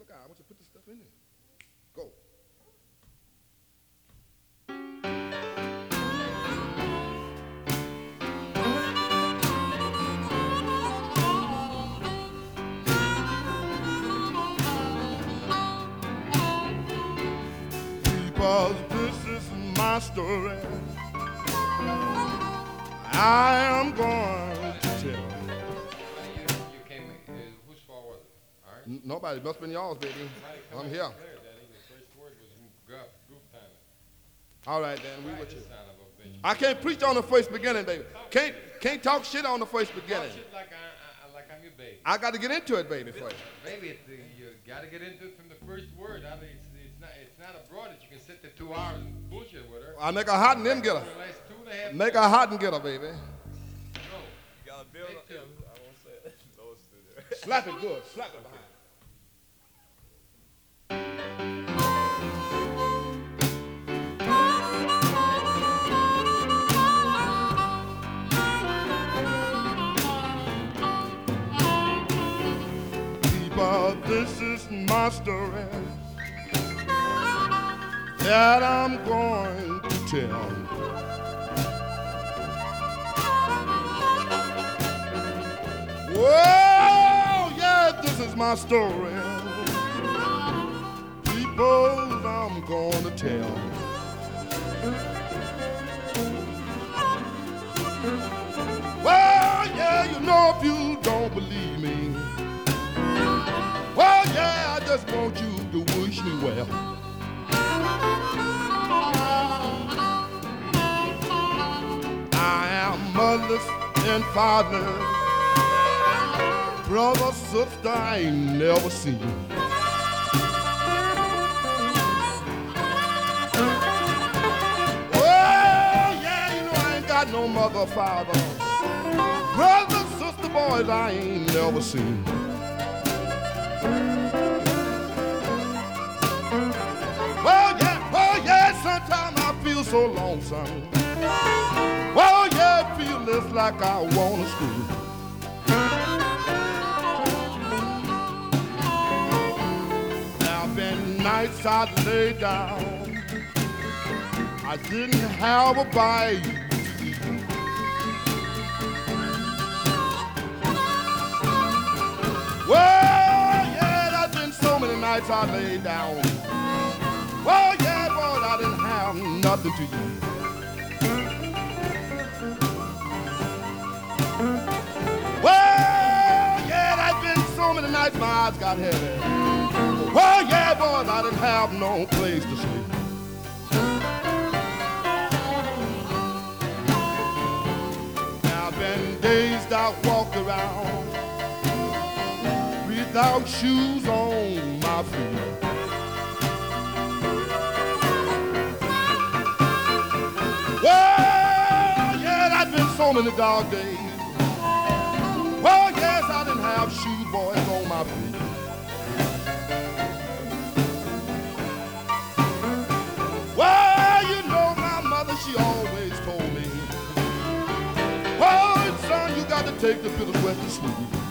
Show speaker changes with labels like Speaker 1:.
Speaker 1: God, I want you to put this stuff in there. Go. Because this is my story, I am going to tell.
Speaker 2: You came, whose fault was it? All right?
Speaker 1: Nobody, must have been y'all's, baby. I'm here.
Speaker 2: The first word was goof time.
Speaker 1: All right, then, we with you.
Speaker 2: Son of a bitch.
Speaker 1: I can't preach on the first beginning, baby. Can't talk shit on the first beginning.
Speaker 2: Talk shit like I'm your baby.
Speaker 1: I got to get into it, baby, first.
Speaker 2: Baby, you got to get into it from the first word. I mean, it's not abroad that you can sit there 2 hours and bullshit with her.
Speaker 1: I make a hot and then get her.
Speaker 2: For the last 2.5
Speaker 1: Make a hot and get her, baby.
Speaker 2: No.
Speaker 3: You gotta build up. I won't say it. Lower studio.
Speaker 1: Slap it good. Slap it behind. People, this is my story that I'm going to tell. Whoa, yeah, this is my story. People, I'm gonna tell. Well, yeah, you know if you don't believe me. Well, yeah, I just want you to wish me well. I am motherless and fatherless, brother, sister, I ain't never seen. Well, yeah, you know I ain't got no mother, father, brother, sister, boys, I ain't never seen. Well, yeah, sometimes I feel so lonesome. Well, yeah, it feels just like I wanna scream. There been nights I'd lay down, I didn't have a bite to eat. Well, yeah, there's been so many nights I lay down. Well, yeah, boy, I didn't have nothing to eat. Well, yeah, there's been so many nights my eyes got heavy. Well, yeah, boy, I didn't have no place to sleep. There been days that I walked around without shoes on my feet. Well, yeah, there's been so many dark days. Well, yes, I didn't have shoes, boys, on my feet. Well, you know my mother, she always told me, oh, son, you got to take the bitter sweat to sleep.